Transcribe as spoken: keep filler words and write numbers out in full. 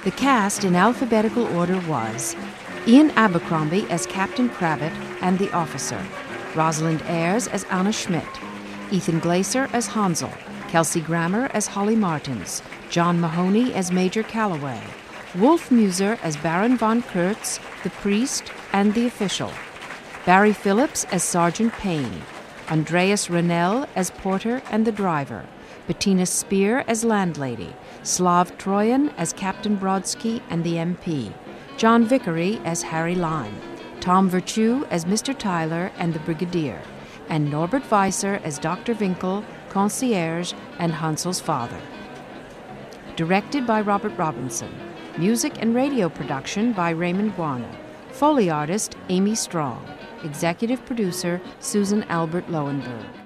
The cast in alphabetical order was Ian Abercrombie as Captain Cravat and the officer, Rosalind Ayres as Anna Schmidt, Ethan Glaser as Hansel, Kelsey Grammer as Holly Martins, John Mahoney as Major Calloway, Wolf Muser as Baron von Kurtz, the priest and the official, Barry Phillips as Sergeant Payne, Andreas Rennell as porter and the driver, Bettina Spear as landlady, Slav Troyan as Captain Brodsky and the M P, John Vickery as Harry Lyme, Tom Virtue as Mister Tyler and the Brigadier, and Norbert Weiser as Doctor Winkel, concierge, and Hansel's father. Directed by Robert Robinson. Music and radio production by Raymond Warner. Foley artist Amy Strong. Executive producer Susan Albert Lowenberg.